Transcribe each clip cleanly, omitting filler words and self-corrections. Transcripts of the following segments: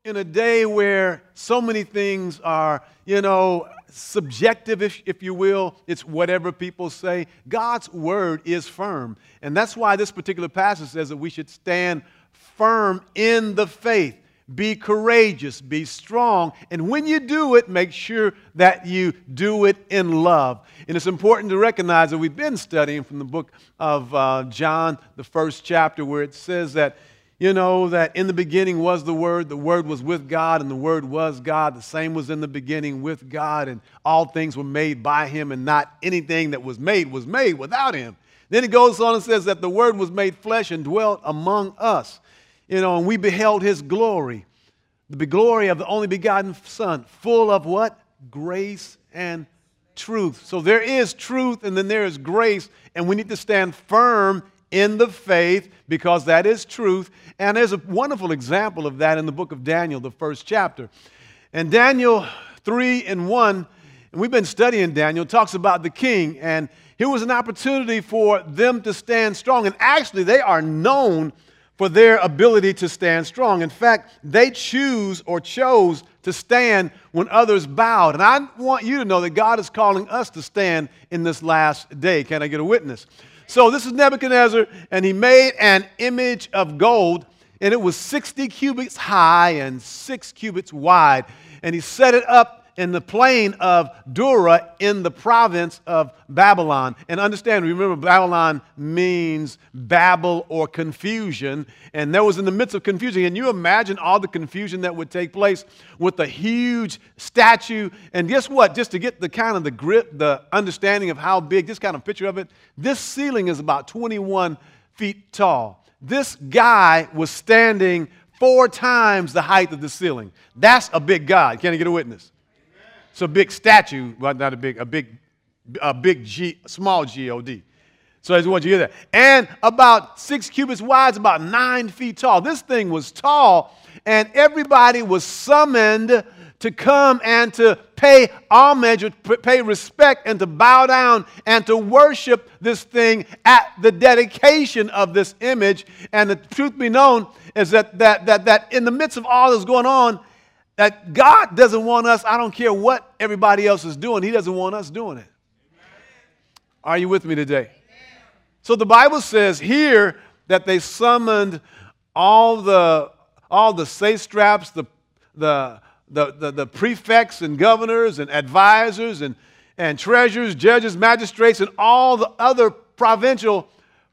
in a day where so many things are, subjective, if you will. It's whatever people say. God's word is firm. And that's why this particular passage says that we should stand firm in the faith. Be courageous, be strong, and when you do it, make sure that you do it in love. And it's important to recognize that we've been studying from the book of John, the first chapter, where it says that, that in the beginning was the Word was with God, and the Word was God. The same was in the beginning with God, and all things were made by Him, and not anything that was made without Him. Then it goes on and says that the Word was made flesh and dwelt among us. And we beheld His glory, the glory of the only begotten Son, full of what? Grace and truth. So there is truth and then there is grace, and we need to stand firm in the faith because that is truth. And there's a wonderful example of that in the book of Daniel, the first chapter. And Daniel 3:1, and we've been studying Daniel, talks about the king, and here was an opportunity for them to stand strong. And actually, they are known for their ability to stand strong. In fact, they chose to stand when others bowed. And I want you to know that God is calling us to stand in this last day. Can I get a witness? So this is Nebuchadnezzar, and he made an image of gold, and it was 60 cubits high and 6 cubits wide. And he set it up in the plain of Dura in the province of Babylon. And understand, remember, Babylon means Babel or confusion. And there was in the midst of confusion. Can you imagine all the confusion that would take place with a huge statue? And guess what? Just to get the kind of the grip, the understanding of how big, this kind of picture of it, this ceiling is about 21 feet tall. This guy was standing 4 times the height of the ceiling. That's a big God. Can I get a witness? It's a big statue, well, not a big G, small G-O-D. So I just want you to hear that. And about 6 cubits wide, it's about 9 feet tall. This thing was tall, and everybody was summoned to come and to pay homage, or pay respect, and to bow down and to worship this thing at the dedication of this image. And the truth be known is that in the midst of all that's going on, that God doesn't want us, I don't care what everybody else is doing, He doesn't want us doing it. Are you with me today? So the Bible says here that they summoned all the satraps, the prefects and governors and advisors and treasurers, judges, magistrates, and all the other provincial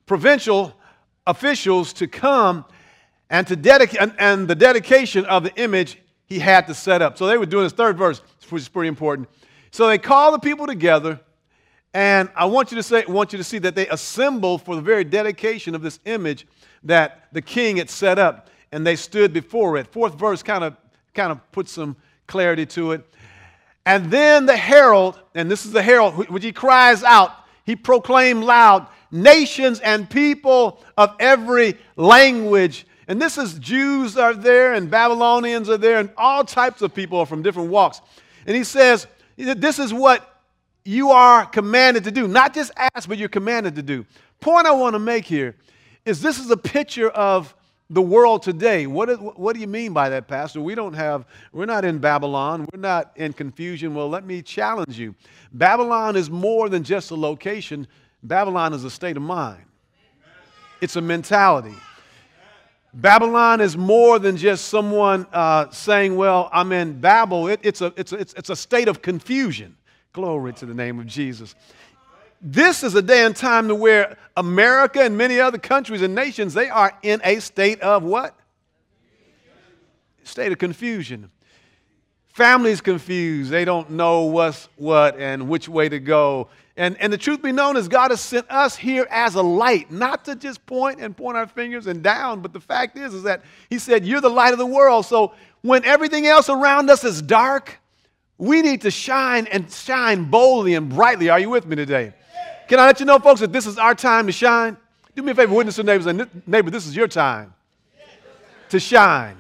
officials to come and to dedicate, and the dedication of the image he had to set up. So they were doing this third verse, which is pretty important. So they called the people together, and I want you to see that they assembled for the very dedication of this image that the king had set up, and they stood before it. Fourth verse kind of puts some clarity to it. And then the herald, and this is the herald, which he cries out, he proclaimed loud, nations and people of every language. And this is Jews are there, and Babylonians are there, and all types of people are from different walks. And he says, this is what you are commanded to do. Not just ask, but you're commanded to do. Point I want to make here is this is a picture of the world today. What do you mean by that, Pastor? We're not in Babylon. We're not in confusion. Well, let me challenge you. Babylon is more than just a location. Babylon is a state of mind. It's a mentality. Babylon is more than just someone saying, well, I'm in Babel. It's a state of confusion. Glory to the name of Jesus. This is a day and time to where America and many other countries and nations, they are in a state of what? State of confusion. Families confused. They don't know what's what and which way to go. And the truth be known is God has sent us here as a light, not to just point our fingers and down, but the fact is that He said, you're the light of the world. So when everything else around us is dark, we need to shine and shine boldly and brightly. Are you with me today? Can I let you know, folks, that this is our time to shine? Do me a favor, witness to neighbors, and neighbor, this is your time to shine.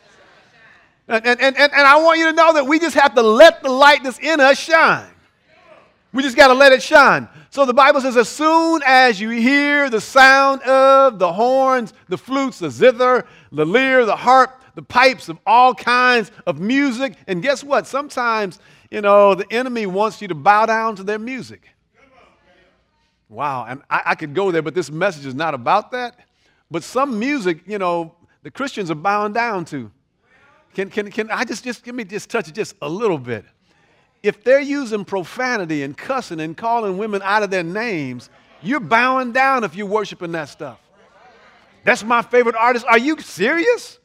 And I want you to know that we just have to let the light that's in us shine. We just got to let it shine. So the Bible says, as soon as you hear the sound of the horns, the flutes, the zither, the lyre, the harp, the pipes of all kinds of music. And guess what? Sometimes, the enemy wants you to bow down to their music. Wow, and I could go there, but this message is not about that. But some music, the Christians are bowing down to. Can I just give me just touch it just a little bit? If they're using profanity and cussing and calling women out of their names, you're bowing down if you're worshiping that stuff. That's my favorite artist. Are you serious?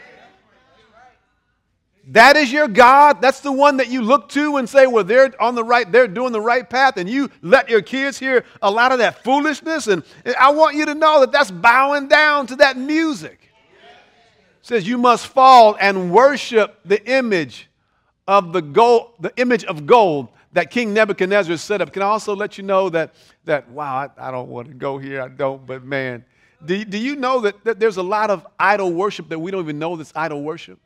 That is your God? That's the one that you look to and say, well, they're doing the right path, and you let your kids hear a lot of that foolishness? And I want you to know that that's bowing down to that music. It says you must fall and worship the image of the image of gold that King Nebuchadnezzar set up. Can I also let you know that wow, I don't want to go here, I don't, but man, do you know that there's a lot of idol worship that we don't even know that's idol worship?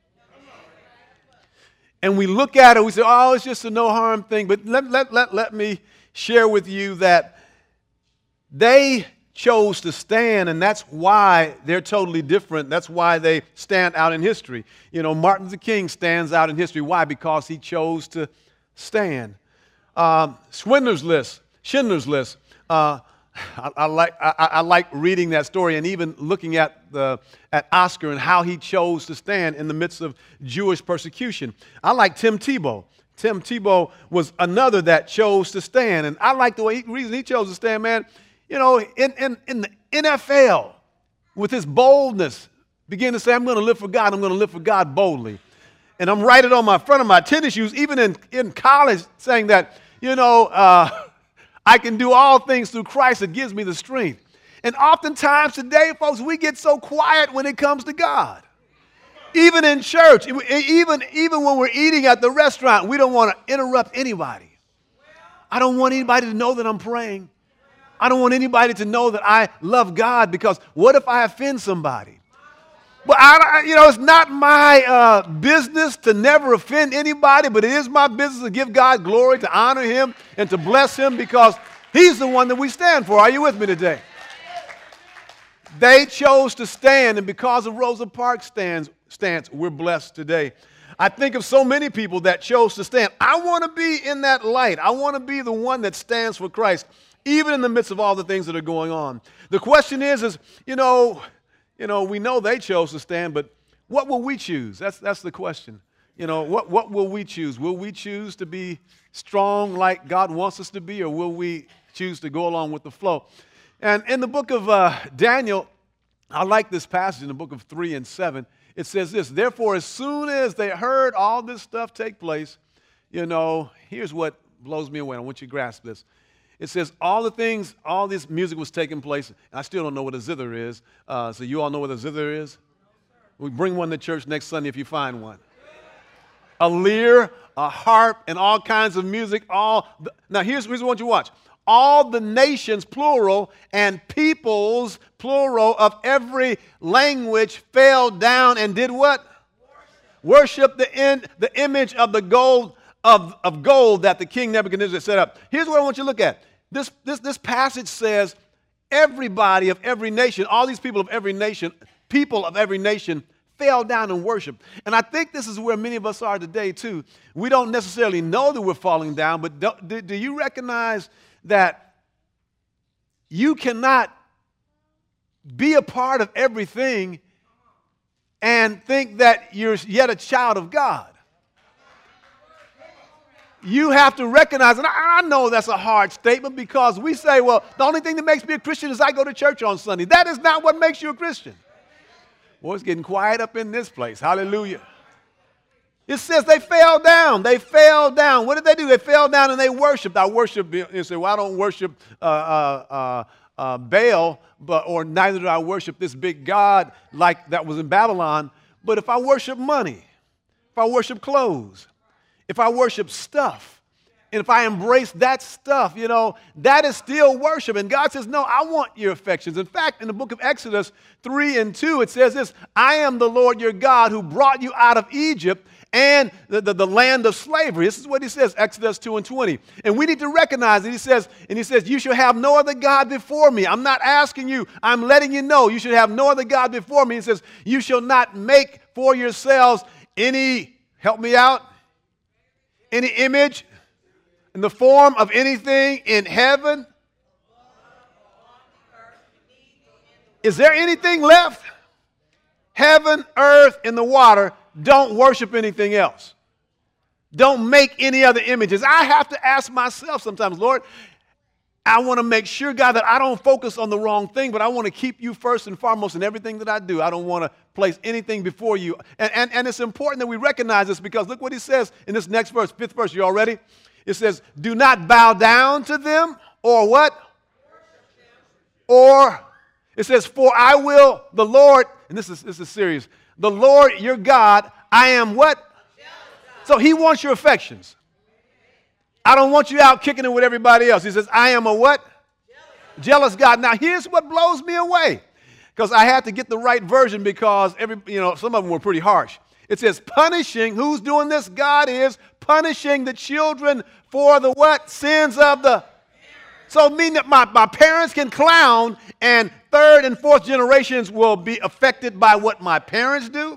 And we look at it, we say, oh, it's just a no harm thing. But let me share with you that they chose to stand, and that's why they're totally different. That's why they stand out in history. Martin Luther King stands out in history. Why? Because he chose to stand. Schindler's List. I like reading that story and even looking at Oscar and how he chose to stand in the midst of Jewish persecution. I like Tim Tebow. Tim Tebow was another that chose to stand, and I like the reason he chose to stand, man. In the NFL, with his boldness, began to say, I'm going to live for God. I'm going to live for God boldly. And I'm writing on my front of my tennis shoes, even in college, saying that, I can do all things through Christ that gives me the strength. And oftentimes today, folks, we get so quiet when it comes to God. Even in church, even when we're eating at the restaurant, we don't want to interrupt anybody. I don't want anybody to know that I'm praying. I don't want anybody to know that I love God, because what if I offend somebody? But it's not my business to never offend anybody, but it is my business to give God glory, to honor Him, and to bless Him, because He's the one that we stand for. Are you with me today? They chose to stand, and because of Rosa Parks' stance, we're blessed today. I think of so many people that chose to stand. I want to be in that light. I want to be the one that stands for Christ, even in the midst of all the things that are going on. The question is, we know they chose to stand, but what will we choose? That's the question. What will we choose? Will we choose to be strong like God wants us to be, or will we choose to go along with the flow? And in the book of Daniel, I like this passage in the book of 3 and 7. It says this: therefore, as soon as they heard all this stuff take place, here's what blows me away. I want you to grasp this. It says all this music was taking place. And I still don't know what a zither is. So you all know what a zither is? We bring one to church next Sunday if you find one. A lyre, a harp, and all kinds of music. Now here's what I want you to watch. All the nations, plural, and peoples, plural, of every language fell down and did what? Worship the image of the gold of gold that the king Nebuchadnezzar set up. Here's what I want you to look at. This passage says everybody of every nation, all these people of every nation fell down and worshiped. And I think this is where many of us are today too. We don't necessarily know that we're falling down, but do you recognize that you cannot be a part of everything and think that you're yet a child of God? You have to recognize, and I know that's a hard statement, because we say, well, the only thing that makes me a Christian is I go to church on Sunday. That is not what makes you a Christian. Boy, it's getting quiet up in this place. Hallelujah. It says they fell down. They fell down. What did they do? They fell down and they worshiped. I worship, you say, well, I don't worship Baal, or neither do I worship this big God like that was in Babylon. But if I worship money, if I worship clothes, if I worship stuff, and if I embrace that stuff, that is still worship. And God says, no, I want your affections. In fact, in the book of Exodus 3:2, it says this: I am the Lord your God who brought you out of Egypt and the land of slavery. This is what he says, Exodus 2:20. And we need to recognize it. He says, you shall have no other God before me. I'm not asking you, I'm letting you know you should have no other God before me. He says, you shall not make for yourselves any, help me out, any image in the form of anything in heaven. Is there anything left? Heaven, earth, and the water. Don't worship anything else. Don't make any other images. I have to ask myself sometimes, Lord, I want to make sure, God, that I don't focus on the wrong thing, but I want to keep you first and foremost in everything that I do. I don't want to place anything before you. And it's important that we recognize this, because look what he says in this next verse, 5th verse. You all ready? It says, do not bow down to them, or what? Or, it says, for I will, the Lord, and this is serious, the Lord your God, I am what? So he wants your affections. I don't want you out kicking it with everybody else. He says, I am a what? Jealous God. Now, here's what blows me away, because I had to get the right version, because some of them were pretty harsh. It says, punishing, who's doing this? God is punishing the children for the what? Sins of the. So meaning that my parents can clown, and 3rd and 4th generations will be affected by what my parents do.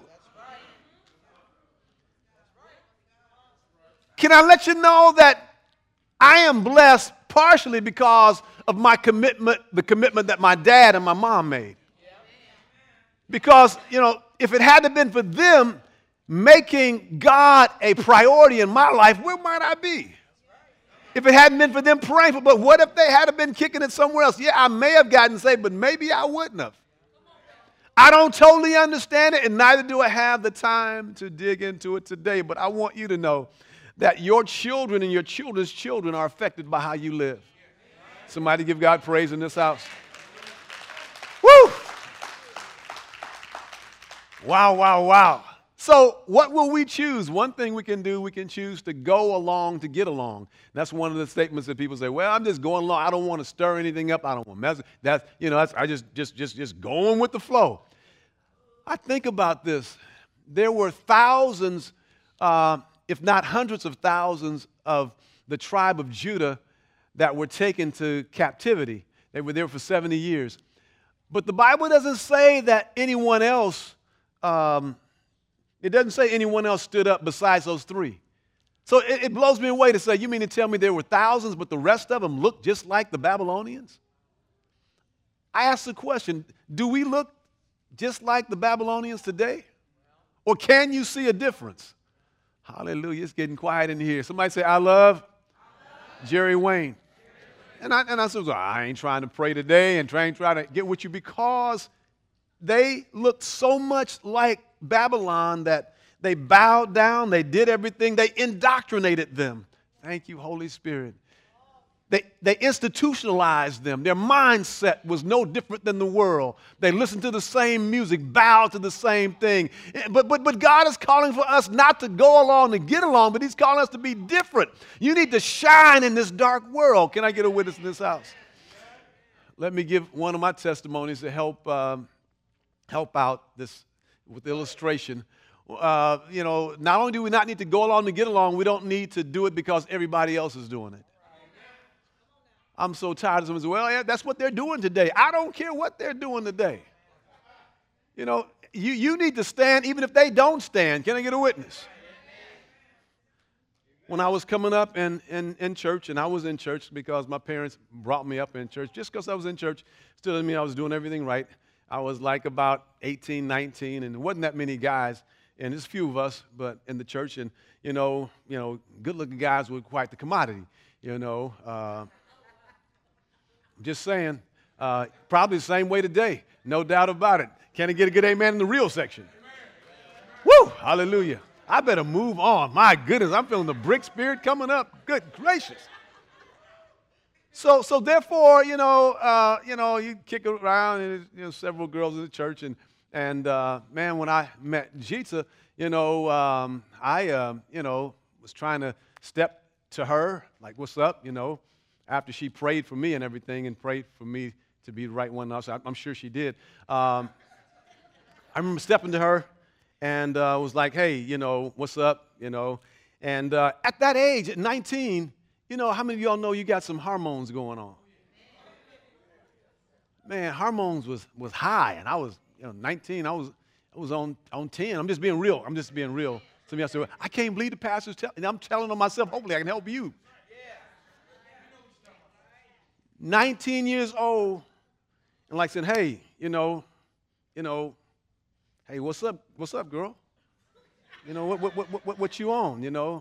Can I let you know that I am blessed partially because of my commitment, the commitment that my dad and my mom made? Because, if it hadn't been for them making God a priority in my life, where might I be? If it hadn't been for them praying for, but what if they had been kicking it somewhere else? Yeah, I may have gotten saved, but maybe I wouldn't have. I don't totally understand it, and neither do I have the time to dig into it today, but I want you to know that your children and your children's children are affected by how you live. Somebody give God praise in this house. Woo! Wow, wow, wow. So what will we choose? One thing we can do, we can choose to go along to get along. That's one of the statements that people say, well, I'm just going along. I don't want to stir anything up. I don't want to mess. I just going with the flow. I think about this. There were thousands, if not hundreds of thousands of the tribe of Judah that were taken to captivity. They were there for 70 years. But the Bible doesn't say that anyone else, it doesn't say anyone else stood up besides those 3. So it blows me away to say, you mean to tell me there were thousands, but the rest of them looked just like the Babylonians? I ask the question, do we look just like the Babylonians today? Or can you see a difference? Hallelujah, it's getting quiet in here. Somebody say, I love Jerry Wayne. And I said, well, I ain't trying to pray today and trying to get with you, because they looked so much like Babylon that they bowed down, they did everything, they indoctrinated them. Thank you, Holy Spirit. They institutionalized them. Their mindset was no different than the world. They listened to the same music, bowed to the same thing. But God is calling for us not to go along to get along, but he's calling us to be different. You need to shine in this dark world. Can I get a witness in this house? Let me give one of my testimonies to help out this with illustration. Not only do we not need to go along to get along, we don't need to do it because everybody else is doing it. I'm so tired of someone saying, well, yeah, that's what they're doing today. I don't care what they're doing today. You need to stand even if they don't stand. Can I get a witness? When I was coming up in church, and I was in church because my parents brought me up in church, just because I was in church still doesn't mean I was doing everything right. I was like about 18, 19, and there wasn't that many guys, and there's a few of us, but in the church, and good-looking guys were quite the commodity. Just saying, probably the same way today, no doubt about it. Can I get a good amen in the real section? Woo! Hallelujah. I better move on. My goodness, I'm feeling the brick spirit coming up. Good gracious. So therefore, you kick around, and several girls in the church, and man, when I met Jita, I was trying to step to her, like, what's up, after she prayed for me and everything and prayed for me to be the right one. I'm sure she did. I remember stepping to her and was like, hey, what's up, And at that age, at 19, how many of y'all know you got some hormones going on? Man, hormones was high, and I was 19. I was on 10. I'm just being real. Some of y'all say, I can't believe the pastor's telling, and I'm telling on myself, hopefully I can help you. 19 years old, and like saying, hey, hey, what's up, girl? What you on,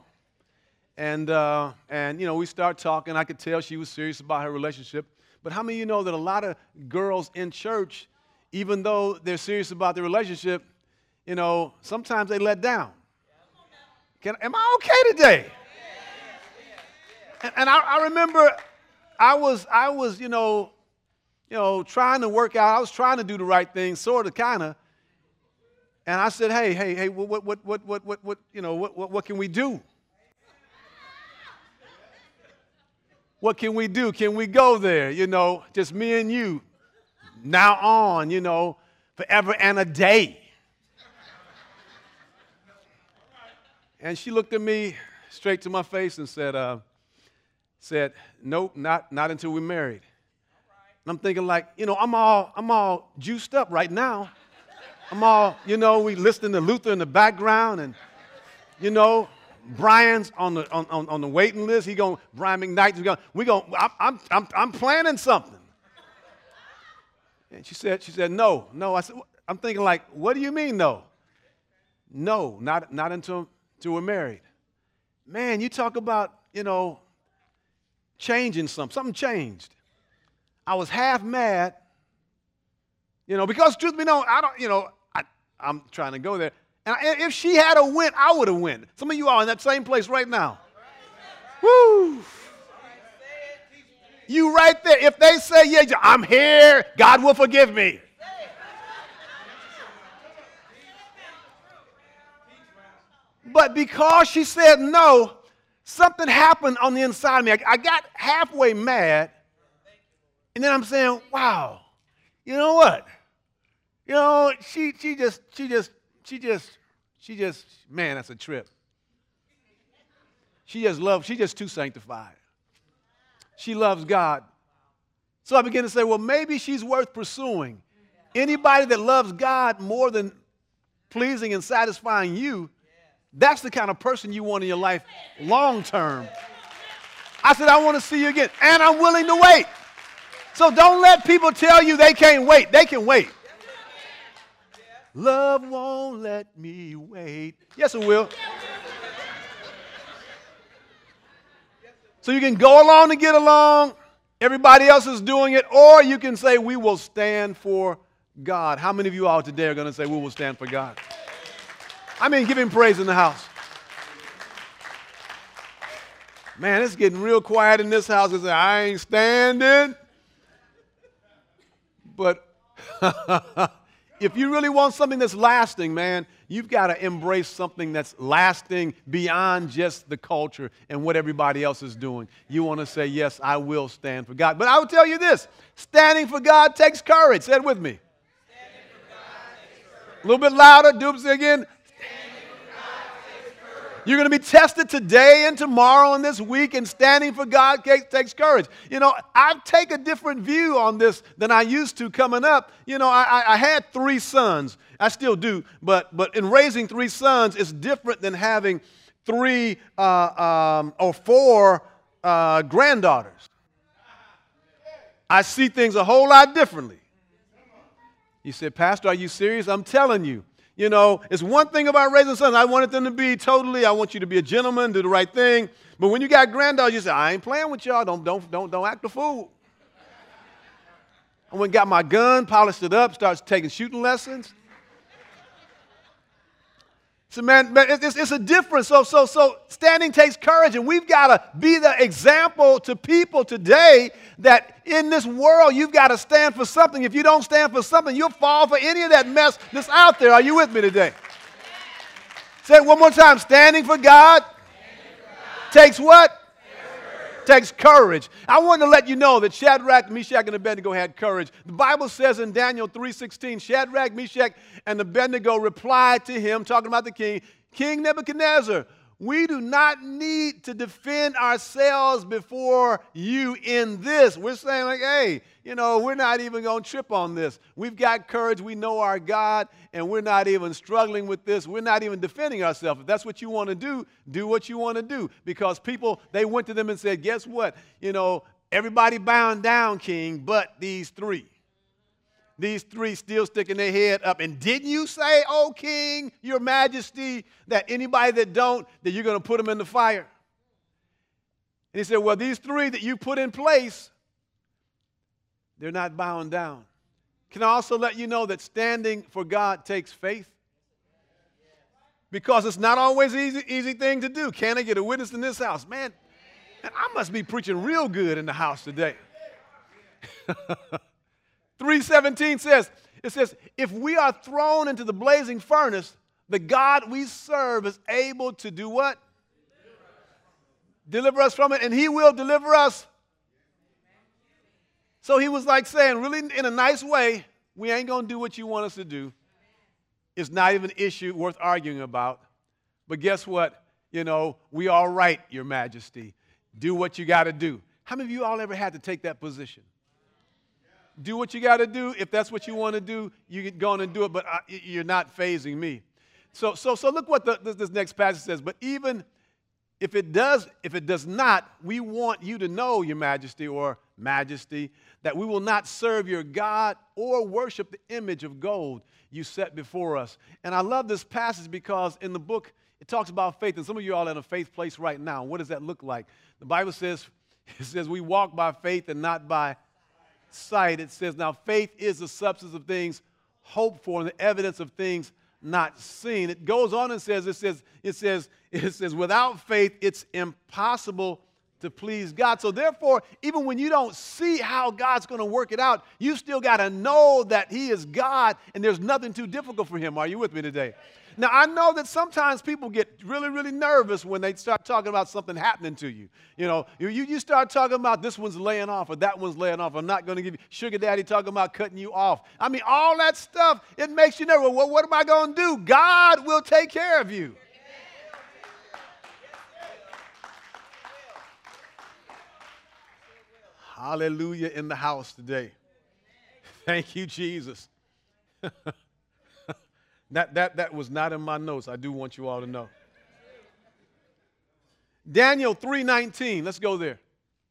And we start talking. I could tell she was serious about her relationship. But how many of you know that a lot of girls in church, even though they're serious about their relationship, sometimes they let down? Am I okay today? And I remember I was trying to work out. I was trying to do the right thing, sort of, kind of. And I said, hey, what can we do? What can we do? Can we go there? Just me and you, now on, forever and a day. And she looked at me straight to my face and said, nope, not until we're married. And I'm thinking like, I'm all juiced up right now. I'm all, we listening to Luther in the background, and, Brian's on the waiting list. Brian McKnight. I'm planning something. And she said, no. I said, I'm thinking like, what do you mean no? No, not until we're married. Man, you talk about, changing something. Something changed. I was half mad, because truth be known, I'm trying to go there. And if she had a win, I would have win. Some of you are in that same place right now. Woo! You right there. If they say, yeah, I'm here, God will forgive me. But because she said no, something happened on the inside of me. I got halfway mad, and then I'm saying, wow, you know what? She just, man, that's a trip. She's just too sanctified. She loves God. So I began to say, well, maybe she's worth pursuing. Anybody that loves God more than pleasing and satisfying you, that's the kind of person you want in your life long term. I said, I want to see you again, and I'm willing to wait. So don't let people tell you they can't wait. They can wait. Love won't let me wait. Yes, it will. So you can go along to get along. Everybody else is doing it. Or you can say, we will stand for God. How many of you all today are going to say, we will stand for God? I mean, give him praise in the house. Man, it's getting real quiet in this house. It's like, I ain't standing. But if you really want something that's lasting, man, you've got to embrace something that's lasting beyond just the culture and what everybody else is doing. You want to say, yes, I will stand for God. But I will tell you this, standing for God takes courage. Say it with me. A little bit louder. Do it again. You're going to be tested today and tomorrow and this week, and standing for God takes courage. I take a different view on this than I used to coming up. I had 3 sons. I still do. But in raising 3 sons, it's different than having 3 or 4 granddaughters. I see things a whole lot differently. You said, Pastor, are you serious? I'm telling you. It's one thing about raising sons. I wanted them to be I want you to be a gentleman, do the right thing. But when you got granddaughters, you say, I ain't playing with y'all. Don't act a fool. I went and got my gun, polished it up, started taking shooting lessons. So, man, it's a difference. So standing takes courage, and we've got to be the example to people today that in this world you've got to stand for something. If you don't stand for something, you'll fall for any of that mess that's out there. Are you with me today? Say it one more time. Standing for God takes what? takes courage. I want to let you know that Shadrach, Meshach, and Abednego had courage. The Bible says in Daniel 3:16, Shadrach, Meshach, and Abednego replied to him, talking about the king, King Nebuchadnezzar, we do not need to defend ourselves before you in this. We're saying like, hey, we're not even going to trip on this. We've got courage. We know our God, and we're not even struggling with this. We're not even defending ourselves. If that's what you want to do what you want to do. Because people, they went to them and said, guess what? Everybody bound down, king, but these three. These three still sticking their head up. And didn't you say, oh, king, your majesty, that anybody that don't, that you're going to put them in the fire? And he said, well, these three that you put in place, they're not bound down. Can I also let you know that standing for God takes faith? Because it's not always an easy thing to do. Can I get a witness in this house? Man, I must be preaching real good in the house today. 3:17 says, if we are thrown into the blazing furnace, the God we serve is able to do what? Deliver us from it, and he will deliver us. So he was like saying, really in a nice way, we ain't going to do what you want us to do. It's not even an issue worth arguing about. But guess what? We all right, your majesty. Do what you got to do. How many of you all ever had to take that position? Do what you got to do. If that's what you want to do, you're going to do it, but you're not fazing me. So look what this next passage says. But even if it does not, we want you to know, your majesty or majesty, that we will not serve your God or worship the image of gold you set before us. And I love this passage because in the book, it talks about faith. And some of you all are in a faith place right now. What does that look like? The Bible says, we walk by faith and not by sight. It says, now faith is the substance of things hoped for and the evidence of things not seen. It goes on and says, it says, without faith, it's impossible to please God. So therefore, even when you don't see how God's going to work it out, you still got to know that he is God and there's nothing too difficult for him. Are you with me today? Now, I know that sometimes people get really, really nervous when they start talking about something happening to you. You start talking about this one's laying off or that one's laying off. I'm not going to give you sugar daddy talking about cutting you off. I mean, all that stuff, it makes you nervous. Well, what am I going to do? God will take care of you. Hallelujah in the house today. Thank you, Jesus. That was not in my notes. I do want you all to know. Daniel 3:19. Let's go there.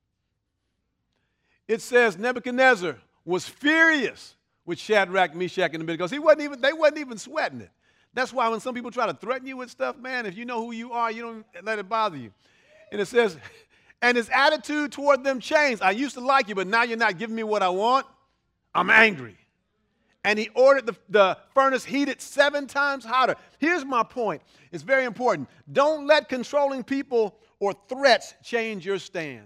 It says Nebuchadnezzar was furious with Shadrach, Meshach, and Abednego. Because they wasn't even sweating it. That's why when some people try to threaten you with stuff, man, if you know who you are, you don't let it bother you. And it says, and his attitude toward them changed. I used to like you, but now you're not giving me what I want. I'm angry. And he ordered the furnace heated 7 times hotter. Here's my point. It's very important. Don't let controlling people or threats change your stand.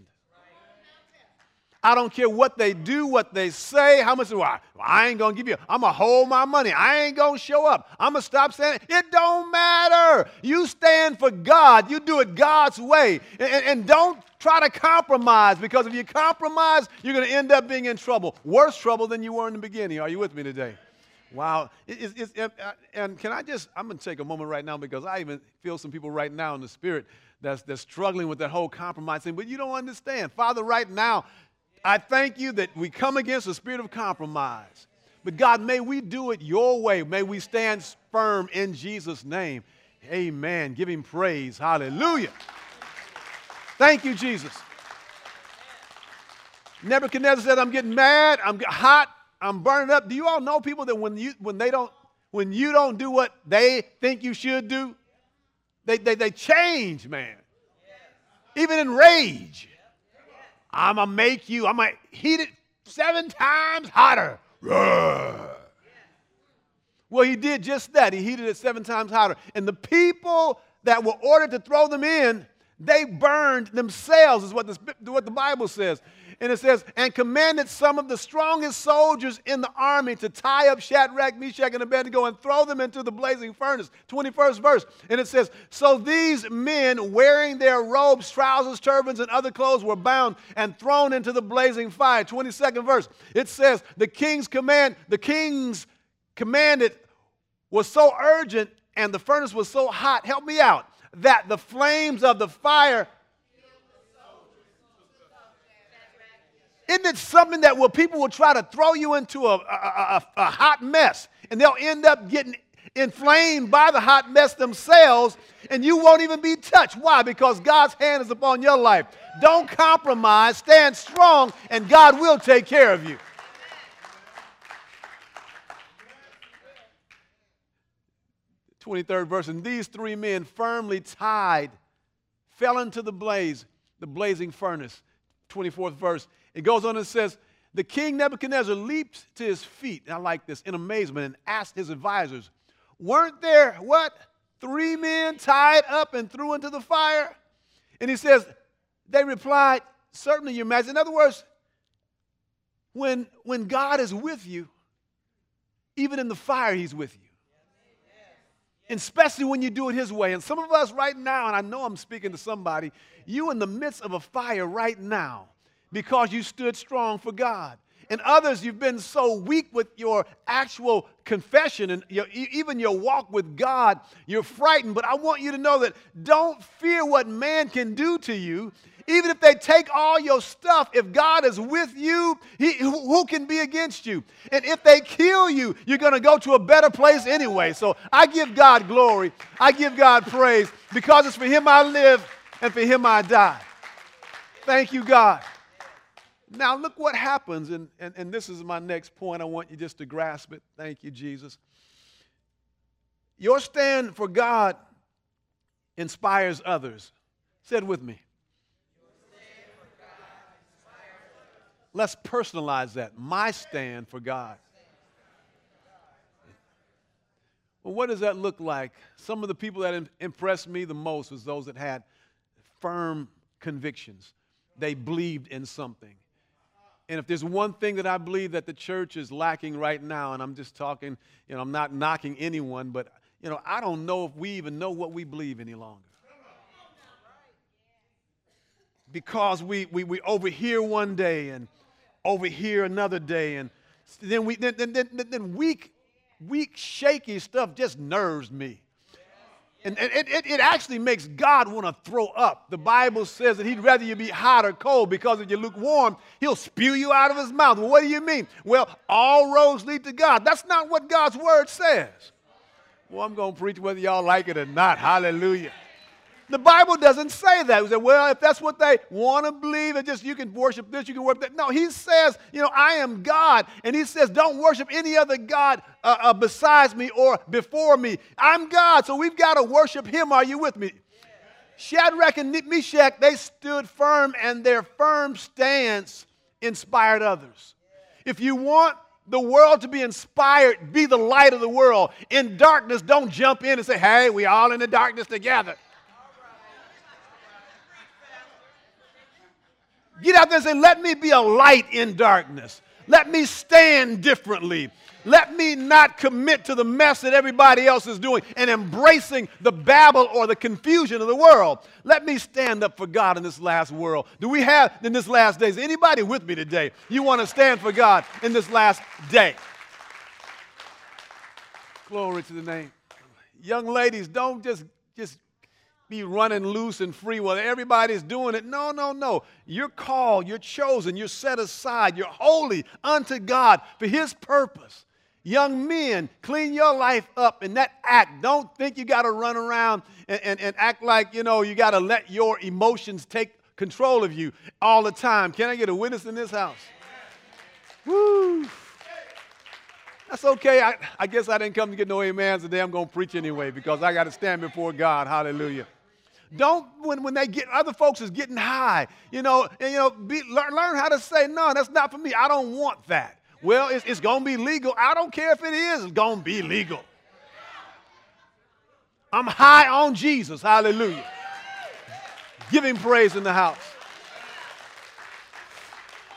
I don't care what they do, what they say, how much. Well, I ain't going to give you. I'm going to hold my money. I ain't going to show up. I'm going to stop saying it. It don't matter. You stand for God. You do it God's way. And don't try to compromise, because if you compromise, you're going to end up being in trouble. Worse trouble than you were in the beginning. Are you with me today? Wow. And can I I'm going to take a moment right now, because I even feel some people right now in the spirit that's struggling with that whole compromise thing. But you don't understand. Father, right now, I thank you that we come against the spirit of compromise. But God, may we do it your way. May we stand firm in Jesus' name. Amen. Give him praise. Hallelujah. Thank you, Jesus. Nebuchadnezzar said, I'm getting mad. I'm hot. I'm burning up. Do you all know people that when you don't do what they think you should do, they change, man. Even in rage. I'm going to heat it 7 times hotter. Well, he did just that. He heated it 7 times hotter. And the people that were ordered to throw them in, they burned themselves, is what the Bible says. And it says, and commanded some of the strongest soldiers in the army to tie up Shadrach, Meshach, and Abednego and throw them into the blazing furnace. 21st verse. And it says, so these men, wearing their robes, trousers, turbans, and other clothes, were bound and thrown into the blazing fire. 22nd verse. It says, the king's commanded was so urgent and the furnace was so hot, help me out, that the flames of the fire. Isn't it something that people will try to throw you into a hot mess, and they'll end up getting inflamed by the hot mess themselves, and you won't even be touched. Why? Because God's hand is upon your life. Don't compromise. Stand strong, and God will take care of you. The 23rd verse, and these three men firmly tied fell into the blazing furnace. 24th verse. It goes on and says, the king Nebuchadnezzar leaped to his feet, and I like this, in amazement, and asked his advisors, weren't there, what, 3 men tied up and threw into the fire? And he says, they replied, certainly, your majesty. In other words, when God is with you, even in the fire, he's with you. And especially when you do it his way. And some of us right now, and I know I'm speaking to somebody, you in the midst of a fire right now, because you stood strong for God. And others, you've been so weak with your actual confession and even your walk with God, you're frightened. But I want you to know that don't fear what man can do to you. Even if they take all your stuff, if God is with you, who can be against you? And if they kill you, you're going to go to a better place anyway. So I give God glory. I give God praise, because it's for him I live and for him I die. Thank you, God. Now, look what happens, and this is my next point. I want you just to grasp it. Thank you, Jesus. Your stand for God inspires others. Say it with me. Let's personalize that. My stand for God. Well, what does that look like? Some of the people that impressed me the most was those that had firm convictions. They believed in something. And if there's one thing that I believe that the church is lacking right now, and I'm just talking, I'm not knocking anyone, but, I don't know if we even know what we believe any longer. Because we overhear one day and overhear another day, and then weak, shaky stuff just nerves me. And it actually makes God want to throw up. The Bible says that he'd rather you be hot or cold, because if you're lukewarm, he'll spew you out of his mouth. Well, what do you mean? Well, all roads lead to God. That's not what God's word says. Well, I'm going to preach whether y'all like it or not. Hallelujah. The Bible doesn't say that. We say, well, if that's what they want to believe, just you can worship this, you can worship that. No, he says, I am God. And he says, don't worship any other God besides me or before me. I'm God, so we've got to worship him. Are you with me? Shadrach and Meshach, they stood firm, and their firm stance inspired others. If you want the world to be inspired, be the light of the world. In darkness, don't jump in and say, hey, we all in the darkness together. Get out there and say, let me be a light in darkness. Let me stand differently. Let me not commit to the mess that everybody else is doing and embracing the babble or the confusion of the world. Let me stand up for God in this last world. Do we have in this last days? Anybody with me today? You want to stand for God in this last day? Glory to the name. Young ladies, don't just be running loose and free while everybody's doing it. No, no, no. You're called, you're chosen, you're set aside, you're holy unto God for his purpose. Young men, clean your life up in that act. Don't think you got to run around and act like, you got to let your emotions take control of you all the time. Can I get a witness in this house? Woo. That's okay. I guess I didn't come to get no amens today. I'm going to preach anyway, because I got to stand before God. Hallelujah. Don't, when they get, other folks is getting high, learn how to say, no, that's not for me. I don't want that. Well, it's going to be legal. I don't care if it is. It's going to be legal. I'm high on Jesus. Hallelujah. Give him praise in the house.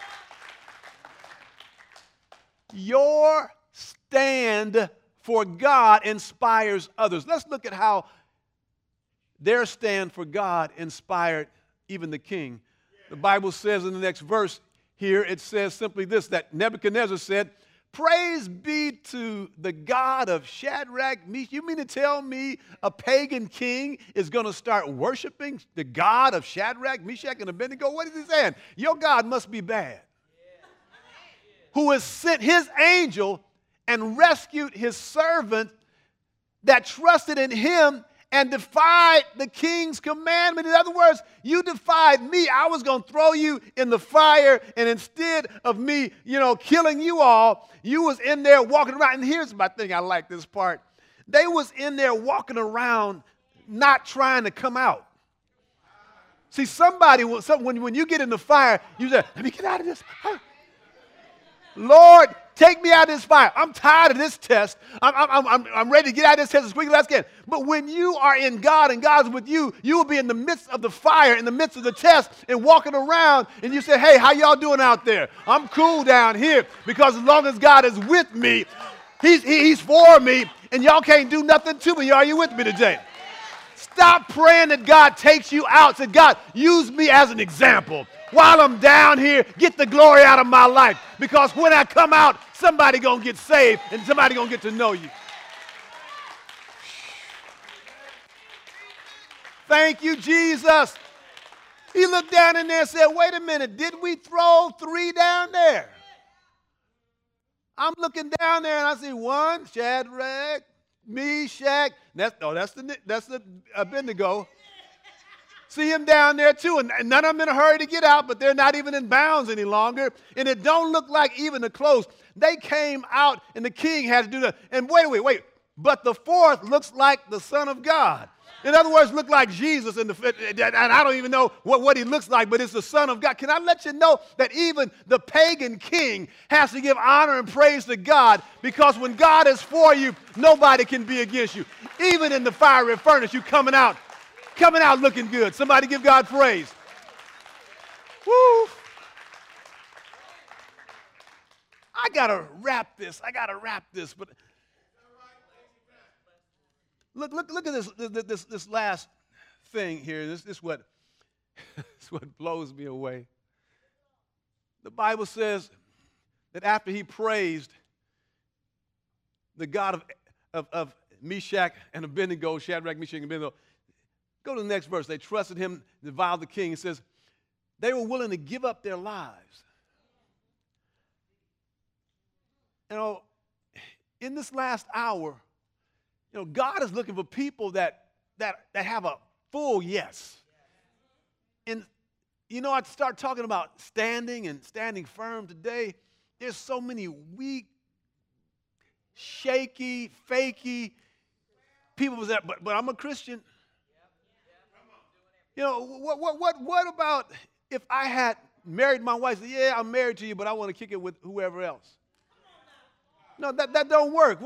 Your stand for God inspires others. Let's look at how their stand for God inspired even the king. The Bible says in the next verse here, it says simply this, that Nebuchadnezzar said, "Praise be to the God of Shadrach, Meshach." You mean to tell me a pagan king is going to start worshiping the God of Shadrach, Meshach, and Abednego? What is he saying? Your God must be bad. Who has sent his angel and rescued his servant that trusted in him and defied the king's commandment. In other words, you defied me. I was going to throw you in the fire, and instead of me, killing you all, you was in there walking around. And here's my thing, I like this part. They was in there walking around not trying to come out. See, when you get in the fire, you say, "Let me get out of this. Lord, take me out of this fire. I'm tired of this test. I'm ready to get out of this test as quickly as I can." But when you are in God and God's with you, you will be in the midst of the fire, in the midst of the test, and walking around, and you say, "Hey, how y'all doing out there? I'm cool down here, because as long as God is with me, He's for me, and y'all can't do nothing to me." Are you with me today? Stop praying that God takes you out. Say, "God, use me as an example. While I'm down here, get the glory out of my life. Because when I come out, somebody going to get saved and somebody going to get to know you." Thank you, Jesus. He looked down in there and said, "Wait a minute, did we throw 3 down there?" I'm looking down there and I see 1, Shadrach, Meshach. That's the Abednego. See him down there too, and none of them in a hurry to get out, but they're not even in bounds any longer, and it don't look like even the close. They came out, and the king had to do that. And wait, but the 4th looks like the Son of God. In other words, look like Jesus, and I don't even know what he looks like, but it's the Son of God. Can I let you know that even the pagan king has to give honor and praise to God, because when God is for you, nobody can be against you. Even in the fiery furnace, you coming out looking good. Somebody give God praise. Woo. I got to wrap this. But look at this last thing here. This is what blows me away. The Bible says that after he praised the God of Meshach and Abednego, Shadrach, Meshach, and Abednego, go to the next verse. They trusted him, reviled the king. It says, they were willing to give up their lives. In this last hour, God is looking for people that have a full yes. And, I start talking about standing firm today. There's so many weak, shaky, fakey people that, but I'm a Christian. What about if I had married my wife? Yeah, I'm married to you, but I want to kick it with whoever else. No, that don't work.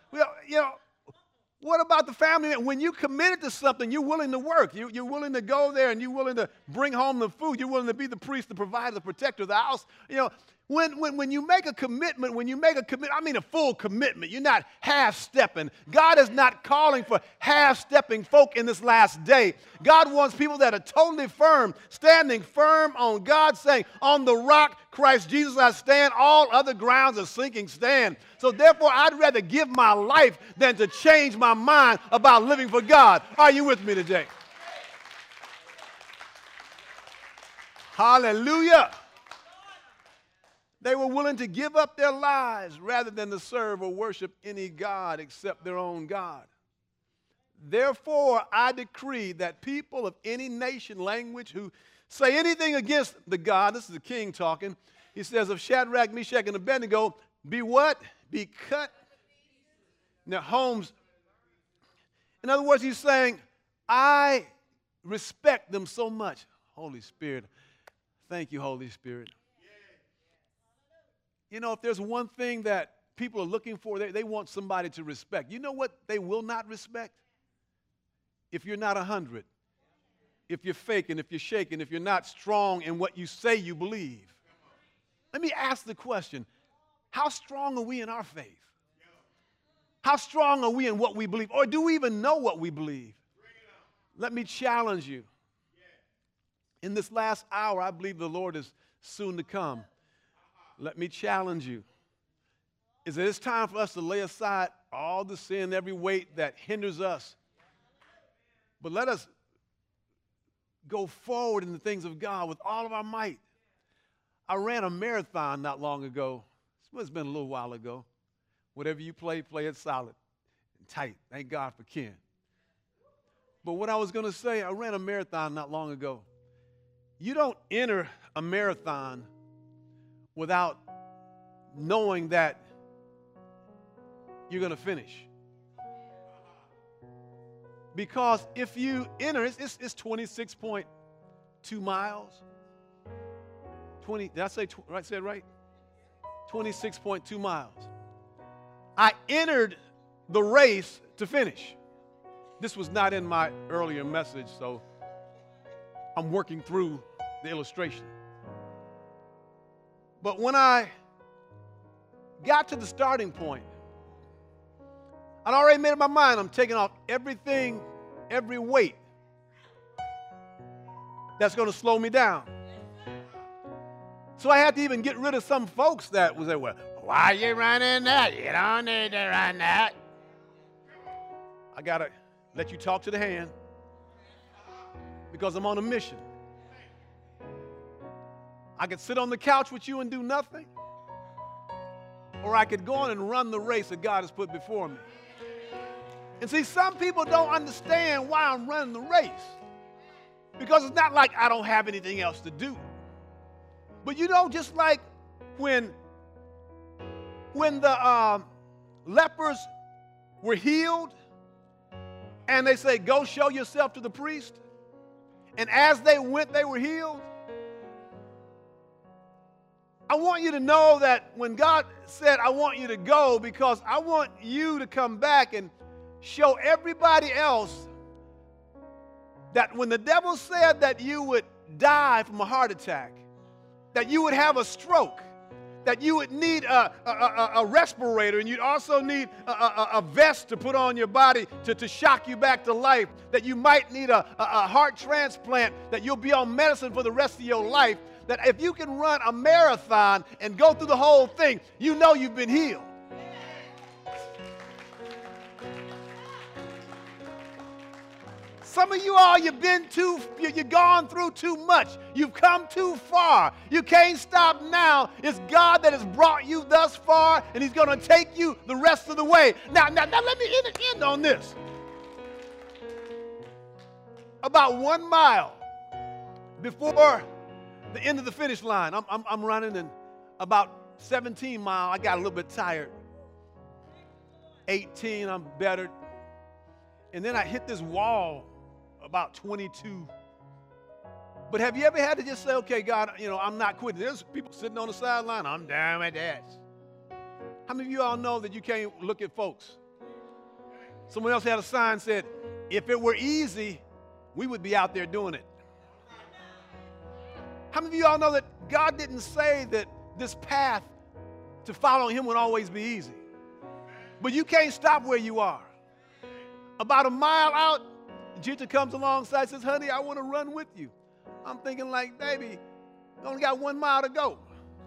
What about the family? When you committed to something, you're willing to work. You're willing to go there, and you're willing to bring home the food. You're willing to be the priest, the provider, the protector of the house. When you make a commitment, I mean a full commitment. You're not half-stepping. God is not calling for half-stepping folk in this last day. God wants people that are totally firm, standing firm on God, saying, "On the rock, Christ Jesus, I stand. All other grounds are sinking sand." So therefore, I'd rather give my life than to change my mind about living for God. Are you with me today? Hallelujah. They were willing to give up their lives rather than to serve or worship any god except their own God. Therefore, I decree that people of any nation, language, who say anything against the God, this is the king talking, he says, of Shadrach, Meshach, and Abednego, be what? Be cut in their homes. In other words, he's saying, I respect them so much. Holy Spirit, thank you, Holy Spirit. If there's one thing that people are looking for, they want somebody to respect. You know what they will not respect? If you're not 100, if you're faking, if you're shaking, if you're not strong in what you say you believe. Let me ask the question, How strong are we in our faith? How strong are we in what we believe? Or do we even know what we believe? Let me challenge you. In this last hour, I believe the Lord is soon to come. Let me challenge you. Is that it's time for us to lay aside all the sin, every weight that hinders us. But let us go forward in the things of God with all of our might. I ran a marathon not long ago. It's been a little while ago. Whatever you play, play it solid and tight. Thank God for Ken. But what I was going to say, I ran a marathon not long ago. You don't enter a marathon without knowing that you're going to finish. Because if you enter, it's 26.2 miles. 20, did I say it right? 26.2 miles. I entered the race to finish. This was not in my earlier message, so I'm working through the illustration. But when I got to the starting point, I'd already made up my mind. I'm taking off everything, every weight that's going to slow me down. So I had to even get rid of some folks that was there. Well, why are you running that? You don't need to run that. I got to let you talk to the hand because I'm on a mission. I could sit on the couch with you and do nothing, or I could go on and run the race that God has put before me. And see, some people don't understand why I'm running the race, because it's not like I don't have anything else to do. But you know, just like when the lepers were healed and they say, go show yourself to the priest, and as they went, they were healed. I want you to know that when God said, I want you to go, because I want you to come back and show everybody else that when the devil said that you would die from a heart attack, that you would have a stroke, that you would need a respirator, and you'd also need a vest to put on your body to shock you back to life, that you might need a heart transplant, that you'll be on medicine for the rest of your life, that if you can run a marathon and go through the whole thing, you know you've been healed. Some of you all, you've gone through too much. You've come too far. You can't stop now. It's God that has brought you thus far, and he's going to take you the rest of the way. Now let me end on this. About 1 mile before the end of the finish line, I'm running, and about 17 miles, I got a little bit tired. 18, I'm better. And then I hit this wall about 22. But have you ever had to just say, okay, God, I'm not quitting? There's people sitting on the sideline. I'm down with that. How many of you all know that you can't look at folks? Someone else had a sign that said, if it were easy, we would be out there doing it. How many of you all know that God didn't say that this path to following him would always be easy? But you can't stop where you are. About a mile out, Jesus comes alongside and says, honey, I want to run with you. I'm thinking like, baby, you only got 1 mile to go.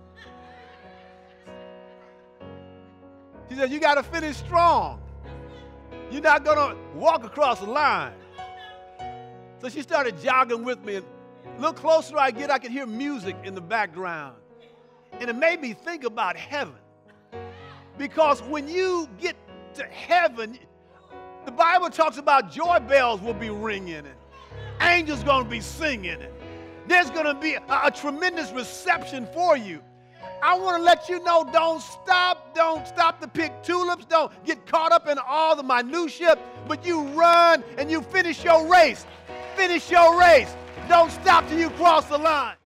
He said, you got to finish strong. You're not going to walk across the line. So she started jogging with me, and a little closer I get, I could hear music in the background. And it made me think about heaven. Because when you get to heaven, the Bible talks about joy bells will be ringing, and angels going to be singing, and there's going to be a tremendous reception for you. I want to let you know, don't stop to pick tulips, don't get caught up in all the minutiae, but you run and you finish your race. Finish your race. Don't stop till you cross the line.